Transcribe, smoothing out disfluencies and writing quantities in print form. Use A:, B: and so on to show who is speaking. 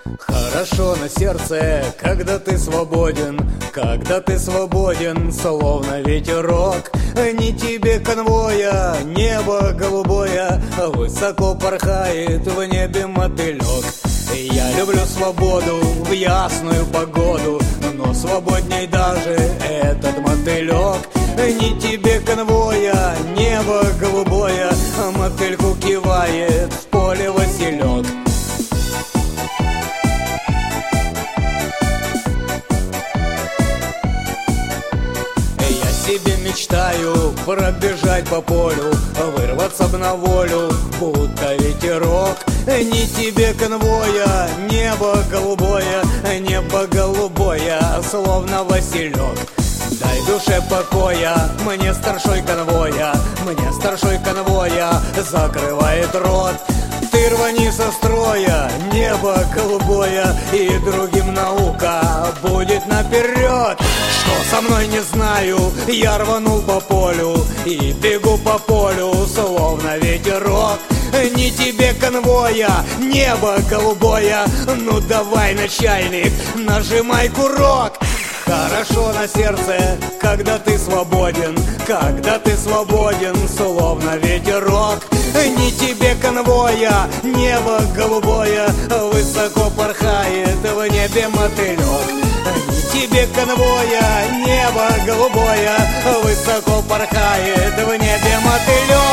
A: Хорошо на сердце, когда ты свободен, словно ветерок. Ни тебе конвоя, небо голубое, высоко порхает в небе мотылек. Я люблю свободу в ясную погоду, но свободней даже этот мотылек. Ни тебе конвоя, небо голубое, мотыльку кивает в поле василек. Себе мечтаю пробежать по полю, вырваться б на волю, будто ветерок. Ни тебе конвоя, небо голубое, словно василек. Дай душе покоя, мне старшой конвоя, закрывает рот. Ты рвани со строя, небо голубое, и другим наука будет наперед. Что со мной не знаю, я рванул по полю и бегу по полю, словно ветерок. Ни тебе конвоя, небо голубое, ну давай, начальник, нажимай курок. Хорошо на сердце, когда ты свободен, словно ветерок. Ни тебе конвоя, небо голубое, высоко порхает в небе мотылек. Ни тебе конвоя, небо голубое, высоко порхает в небе мотылек.